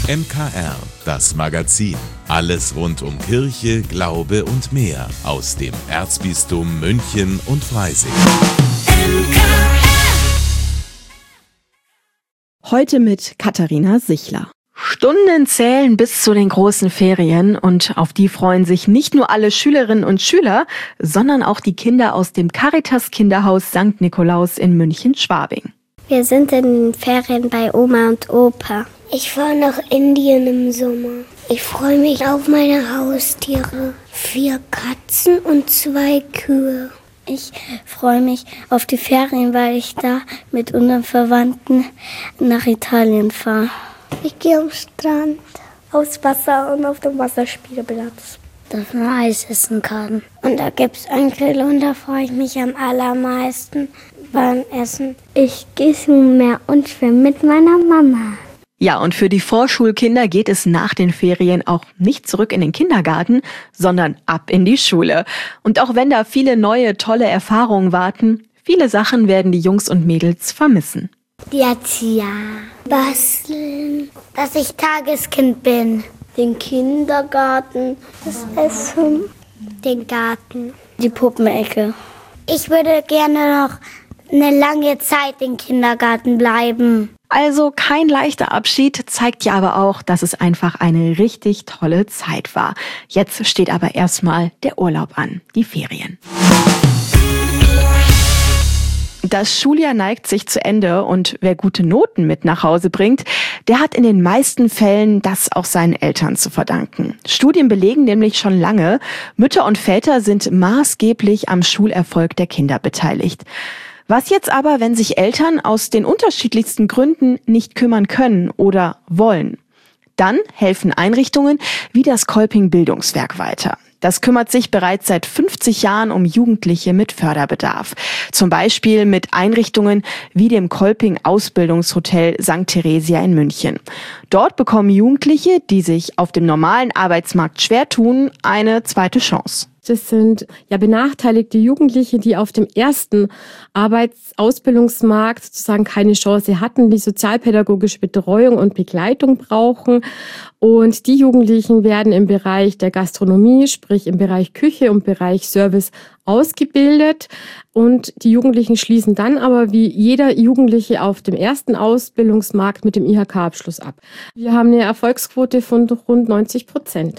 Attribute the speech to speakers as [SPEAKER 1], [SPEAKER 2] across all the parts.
[SPEAKER 1] MKR, das Magazin. Alles rund um Kirche, Glaube und mehr aus dem Erzbistum München und Freising.
[SPEAKER 2] Heute mit Katharina Sichler.
[SPEAKER 3] Stunden zählen bis zu den großen Ferien und auf die freuen sich nicht nur alle Schülerinnen und Schüler, sondern auch die Kinder aus dem Caritas-Kinderhaus St. Nikolaus in München-Schwabing.
[SPEAKER 4] Wir sind in den Ferien bei Oma und Opa. Ich fahre nach Indien im Sommer. Ich freue mich auf meine Haustiere. 4 Katzen und 2 Kühe. Ich freue mich auf die Ferien, weil ich da mit unseren Verwandten nach Italien fahre. Ich gehe am Strand, aufs Wasser und auf dem Wasserspielplatz, dass man Eis essen kann. Und da gibt es einen Grill und da freue ich mich am allermeisten beim Essen. Ich gehe zum Meer und schwimme mit meiner Mama.
[SPEAKER 3] Ja, und für die Vorschulkinder geht es nach den Ferien auch nicht zurück in den Kindergarten, sondern ab in die Schule. Und auch wenn da viele neue, tolle Erfahrungen warten, viele Sachen werden die Jungs und Mädels vermissen.
[SPEAKER 4] Die Erzieher. Basteln. Dass ich Tageskind bin. Den Kindergarten. Das Essen. Den Garten. Die Puppenecke. Ich würde gerne noch eine lange Zeit im Kindergarten bleiben.
[SPEAKER 3] Also kein leichter Abschied, zeigt ja aber auch, dass es einfach eine richtig tolle Zeit war. Jetzt steht aber erstmal der Urlaub an, die Ferien. Das Schuljahr neigt sich zu Ende und wer gute Noten mit nach Hause bringt, der hat in den meisten Fällen das auch seinen Eltern zu verdanken. Studien belegen nämlich schon lange, Mütter und Väter sind maßgeblich am Schulerfolg der Kinder beteiligt. Was jetzt aber, wenn sich Eltern aus den unterschiedlichsten Gründen nicht kümmern können oder wollen? Dann helfen Einrichtungen wie das Kolping-Bildungswerk weiter. Das kümmert sich bereits seit 50 Jahren um Jugendliche mit Förderbedarf. Zum Beispiel mit Einrichtungen wie dem Kolping-Ausbildungshotel St. Theresia in München. Dort bekommen Jugendliche, die sich auf dem normalen Arbeitsmarkt schwer tun, eine zweite Chance.
[SPEAKER 5] Das sind benachteiligte Jugendliche, die auf dem ersten Ausbildungsmarkt sozusagen keine Chance hatten, die sozialpädagogische Betreuung und Begleitung brauchen. Und die Jugendlichen werden im Bereich der Gastronomie, sprich im Bereich Küche und Bereich Service ausgebildet. Und die Jugendlichen schließen dann aber wie jeder Jugendliche auf dem ersten Ausbildungsmarkt mit dem IHK-Abschluss ab. Wir haben eine Erfolgsquote von rund 90%.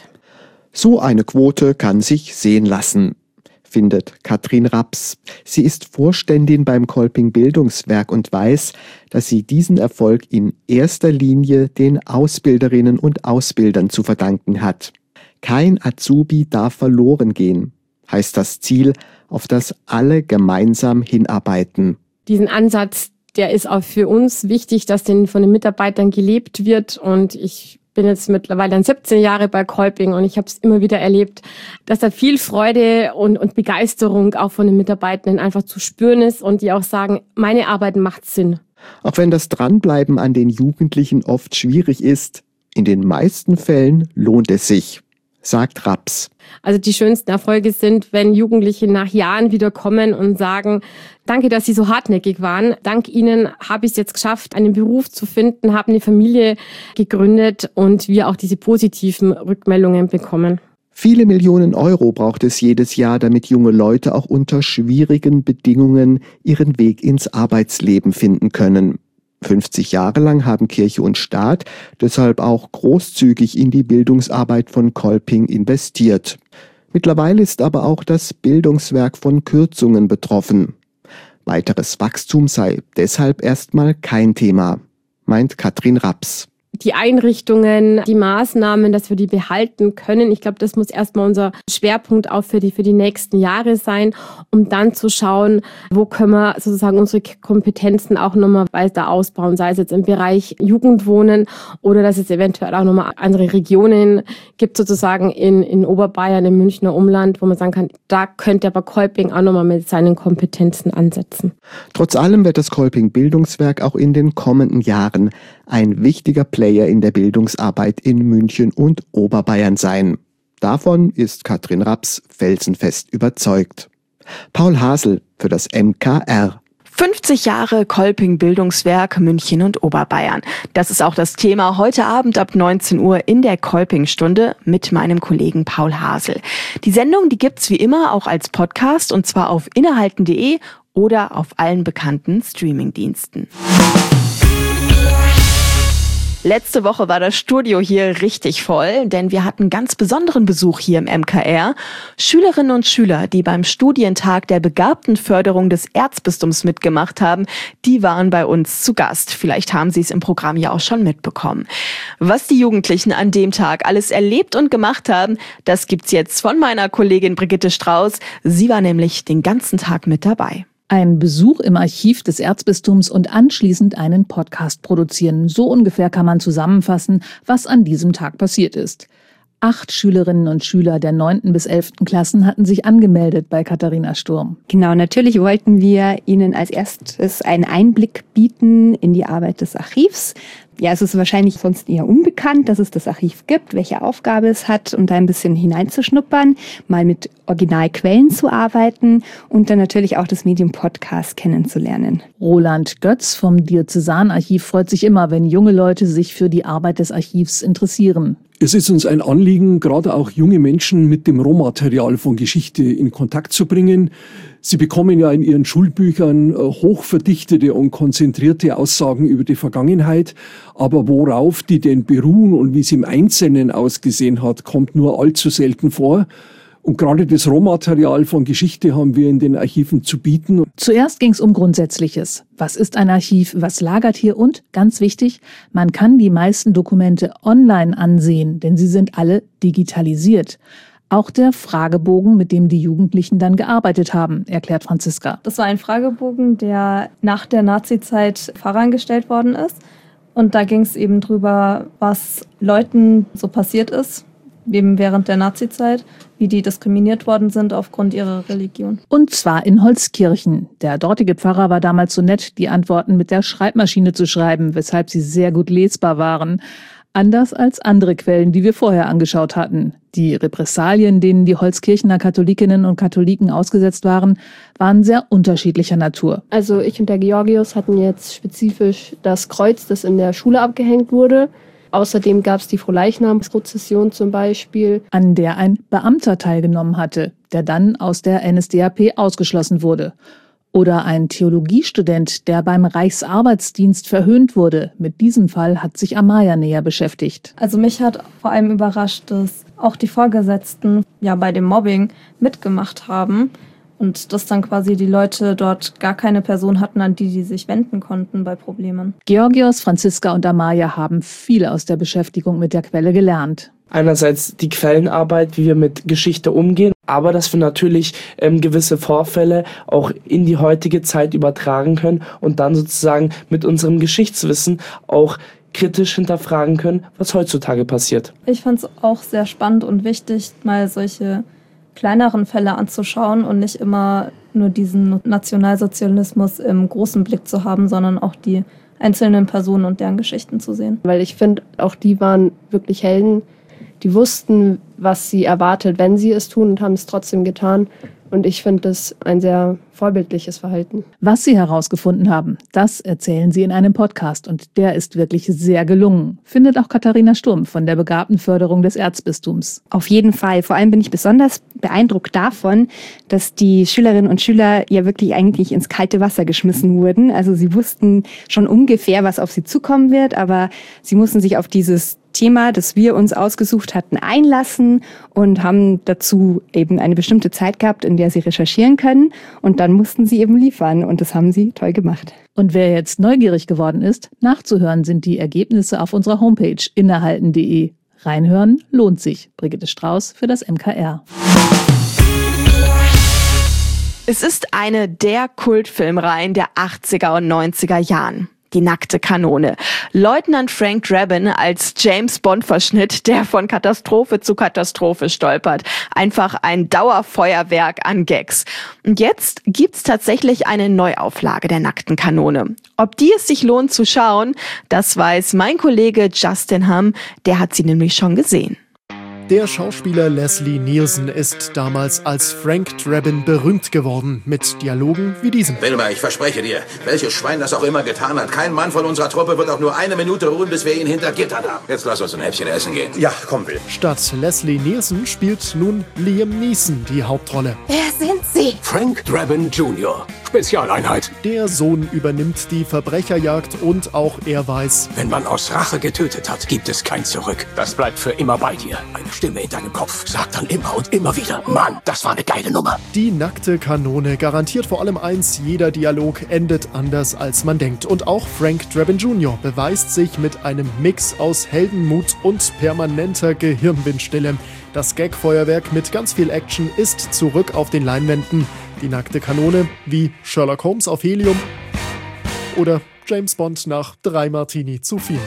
[SPEAKER 6] So eine Quote kann sich sehen lassen, findet Katrin Raps. Sie ist Vorständin beim Kolping-Bildungswerk und weiß, dass sie diesen Erfolg in erster Linie den Ausbilderinnen und Ausbildern zu verdanken hat. Kein Azubi darf verloren gehen, heißt das Ziel, auf das alle gemeinsam hinarbeiten.
[SPEAKER 5] Diesen Ansatz, der ist auch für uns wichtig, dass von den Mitarbeitern gelebt wird, und ich bin jetzt mittlerweile dann 17 Jahre bei Kolping und ich habe es immer wieder erlebt, dass da viel Freude und Begeisterung auch von den Mitarbeitenden einfach zu spüren ist und die auch sagen, meine Arbeit macht Sinn.
[SPEAKER 6] Auch wenn das Dranbleiben an den Jugendlichen oft schwierig ist, in den meisten Fällen lohnt es sich, sagt Raps.
[SPEAKER 5] Also die schönsten Erfolge sind, wenn Jugendliche nach Jahren wieder kommen und sagen, danke, dass Sie so hartnäckig waren. Dank Ihnen habe ich es jetzt geschafft, einen Beruf zu finden, habe eine Familie gegründet und wir auch diese positiven Rückmeldungen bekommen.
[SPEAKER 6] Viele Millionen Euro braucht es jedes Jahr, damit junge Leute auch unter schwierigen Bedingungen ihren Weg ins Arbeitsleben finden können. 50 Jahre lang haben Kirche und Staat deshalb auch großzügig in die Bildungsarbeit von Kolping investiert. Mittlerweile ist aber auch das Bildungswerk von Kürzungen betroffen. Weiteres Wachstum sei deshalb erstmal kein Thema, meint Katrin Raps.
[SPEAKER 5] Die Einrichtungen, die Maßnahmen, dass wir die behalten können. Ich glaube, das muss erstmal unser Schwerpunkt auch für die nächsten Jahre sein, um dann zu schauen, wo können wir sozusagen unsere Kompetenzen auch nochmal weiter ausbauen, sei es jetzt im Bereich Jugendwohnen oder dass es eventuell auch nochmal andere Regionen gibt, sozusagen in Oberbayern, im Münchner Umland, wo man sagen kann, da könnte aber Kolping auch nochmal mit seinen Kompetenzen ansetzen.
[SPEAKER 6] Trotz allem wird das Kolping-Bildungswerk auch in den kommenden Jahren ein wichtiger Player in der Bildungsarbeit in München und Oberbayern sein. Davon ist Katrin Raps felsenfest überzeugt. Paul Hasel für das MKR.
[SPEAKER 3] 50 Jahre Kolping-Bildungswerk München und Oberbayern. Das ist auch das Thema heute Abend ab 19 Uhr in der Kolping-Stunde mit meinem Kollegen Paul Hasel. Die Sendung, die gibt's wie immer auch als Podcast und zwar auf innehalten.de oder auf allen bekannten Streamingdiensten. Letzte Woche war das Studio hier richtig voll, denn wir hatten ganz besonderen Besuch hier im MKR. Schülerinnen und Schüler, die beim Studientag der Begabtenförderung des Erzbistums mitgemacht haben, die waren bei uns zu Gast. Vielleicht haben Sie es im Programm ja auch schon mitbekommen. Was die Jugendlichen an dem Tag alles erlebt und gemacht haben, das gibt's jetzt von meiner Kollegin Brigitte Strauß. Sie war nämlich den ganzen Tag mit dabei.
[SPEAKER 7] Ein Besuch im Archiv des Erzbistums und anschließend einen Podcast produzieren. So ungefähr kann man zusammenfassen, was an diesem Tag passiert ist. 8 Schülerinnen und Schüler der 9. bis 11. Klassen hatten sich angemeldet bei Katharina Sturm.
[SPEAKER 8] Genau, natürlich wollten wir Ihnen als erstes einen Einblick bieten in die Arbeit des Archivs. Ja, es ist wahrscheinlich sonst eher unbekannt, dass es das Archiv gibt, welche Aufgabe es hat, und da ein bisschen hineinzuschnuppern, mal mit Originalquellen zu arbeiten und dann natürlich auch das Medium Podcast kennenzulernen.
[SPEAKER 7] Roland Götz vom Diözesanarchiv freut sich immer, wenn junge Leute sich für die Arbeit des Archivs interessieren.
[SPEAKER 9] Es ist uns ein Anliegen, gerade auch junge Menschen mit dem Rohmaterial von Geschichte in Kontakt zu bringen. Sie bekommen ja in ihren Schulbüchern hochverdichtete und konzentrierte Aussagen über die Vergangenheit. Aber worauf die denn beruhen und wie es im Einzelnen ausgesehen hat, kommt nur allzu selten vor. Und gerade das Rohmaterial von Geschichte haben wir in den Archiven zu bieten.
[SPEAKER 7] Zuerst ging es um Grundsätzliches. Was ist ein Archiv? Was lagert hier? Und, ganz wichtig, man kann die meisten Dokumente online ansehen, denn sie sind alle digitalisiert. Auch der Fragebogen, mit dem die Jugendlichen dann gearbeitet haben, erklärt Franziska.
[SPEAKER 10] Das war ein Fragebogen, der nach der Nazizeit vorangestellt worden ist. Und da ging es eben drüber, was Leuten so passiert ist, eben während der Nazizeit, wie die diskriminiert worden sind aufgrund ihrer Religion.
[SPEAKER 7] Und zwar in Holzkirchen. Der dortige Pfarrer war damals so nett, die Antworten mit der Schreibmaschine zu schreiben, weshalb sie sehr gut lesbar waren. Anders als andere Quellen, die wir vorher angeschaut hatten. Die Repressalien, denen die Holzkirchener Katholikinnen und Katholiken ausgesetzt waren, waren sehr unterschiedlicher Natur.
[SPEAKER 5] Also ich und der Georgios hatten jetzt spezifisch das Kreuz, das in der Schule abgehängt wurde. Außerdem gab es die Frohleichnamsprozession zum Beispiel,
[SPEAKER 7] an der ein Beamter teilgenommen hatte, der dann aus der NSDAP ausgeschlossen wurde. Oder ein Theologiestudent, der beim Reichsarbeitsdienst verhöhnt wurde. Mit diesem Fall hat sich Amaya näher beschäftigt.
[SPEAKER 10] Also mich hat vor allem überrascht, dass auch die Vorgesetzten ja bei dem Mobbing mitgemacht haben. Und dass dann quasi die Leute dort gar keine Person hatten, an die sich wenden konnten bei Problemen.
[SPEAKER 7] Georgios, Franziska und Amaya haben viel aus der Beschäftigung mit der Quelle gelernt.
[SPEAKER 11] Einerseits die Quellenarbeit, wie wir mit Geschichte umgehen, aber dass wir natürlich gewisse Vorfälle auch in die heutige Zeit übertragen können und dann sozusagen mit unserem Geschichtswissen auch kritisch hinterfragen können, was heutzutage passiert.
[SPEAKER 10] Ich fand es auch sehr spannend und wichtig, mal solche kleineren Fälle anzuschauen und nicht immer nur diesen Nationalsozialismus im großen Blick zu haben, sondern auch die einzelnen Personen und deren Geschichten zu sehen.
[SPEAKER 5] weil ich finde, auch die waren wirklich Helden. Die wussten, was sie erwartet, wenn sie es tun, und haben es trotzdem getan. Und ich finde das ein sehr vorbildliches Verhalten.
[SPEAKER 7] Was sie herausgefunden haben, das erzählen sie in einem Podcast. Und der ist wirklich sehr gelungen. Findet auch Katharina Sturm von der Begabtenförderung des Erzbistums.
[SPEAKER 8] Auf jeden Fall. Vor allem bin ich besonders beeindruckt davon, dass die Schülerinnen und Schüler ja wirklich eigentlich ins kalte Wasser geschmissen wurden. Also sie wussten schon ungefähr, was auf sie zukommen wird, aber sie mussten sich auf dieses Thema, das wir uns ausgesucht hatten, einlassen und haben dazu eben eine bestimmte Zeit gehabt, in der sie recherchieren können. Und dann mussten sie eben liefern. Und das haben sie toll gemacht.
[SPEAKER 7] Und wer jetzt neugierig geworden ist, nachzuhören sind die Ergebnisse auf unserer Homepage innehalten.de. Reinhören lohnt sich. Brigitte Strauß für das MKR.
[SPEAKER 3] Es ist eine der Kultfilmreihen der 80er und 90er Jahren. Die nackte Kanone. Leutnant Frank Drabin als James-Bond-Verschnitt, der von Katastrophe zu Katastrophe stolpert. Einfach ein Dauerfeuerwerk an Gags. Und jetzt gibt's tatsächlich eine Neuauflage der nackten Kanone. Ob die es sich lohnt zu schauen, das weiß mein Kollege Justin Hamm, der hat sie nämlich schon gesehen.
[SPEAKER 12] Der Schauspieler Leslie Nielsen ist damals als Frank Drabin berühmt geworden, mit Dialogen wie diesem.
[SPEAKER 13] Wilma, ich verspreche dir, welches Schwein das auch immer getan hat, kein Mann von unserer Truppe wird auch nur eine Minute ruhen, bis wir ihn hinter Gittern haben. Jetzt lass uns ein Häppchen essen gehen.
[SPEAKER 14] Ja, komm, Will.
[SPEAKER 12] Statt Leslie Nielsen spielt nun Liam Neeson die Hauptrolle.
[SPEAKER 15] Wer sind Sie?
[SPEAKER 14] Frank Drabin Jr., Spezialeinheit.
[SPEAKER 12] Der Sohn übernimmt die Verbrecherjagd und auch er weiß,
[SPEAKER 14] wenn man aus Rache getötet hat, gibt es kein Zurück. Das bleibt für immer bei dir. Eine Stimme in deinem Kopf sagt dann immer und immer wieder, Mann, das war eine geile Nummer.
[SPEAKER 12] Die nackte Kanone garantiert vor allem eins, jeder Dialog endet anders als man denkt. Und auch Frank Drabin Jr. beweist sich mit einem Mix aus Heldenmut und permanenter Gehirnwindstille. Das Gagfeuerwerk mit ganz viel Action ist zurück auf den Leinwänden. Die nackte Kanone wie Sherlock Holmes auf Helium oder James Bond nach 3 Martini zu viel.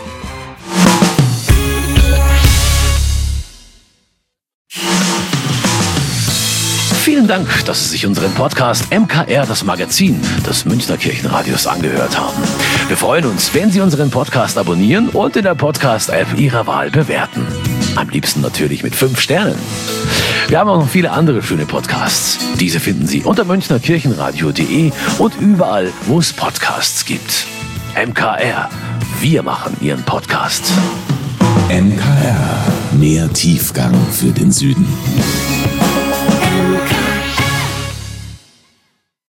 [SPEAKER 16] Vielen Dank, dass Sie sich unseren Podcast MKR, das Magazin des Münchner Kirchenradios, angehört haben. Wir freuen uns, wenn Sie unseren Podcast abonnieren und in der Podcast-App Ihrer Wahl bewerten. Am liebsten natürlich mit 5 Sternen. Wir haben auch noch viele andere schöne Podcasts. Diese finden Sie unter münchnerkirchenradio.de und überall, wo es Podcasts gibt. MKR, wir machen Ihren Podcast.
[SPEAKER 1] MKR, mehr Tiefgang für den Süden.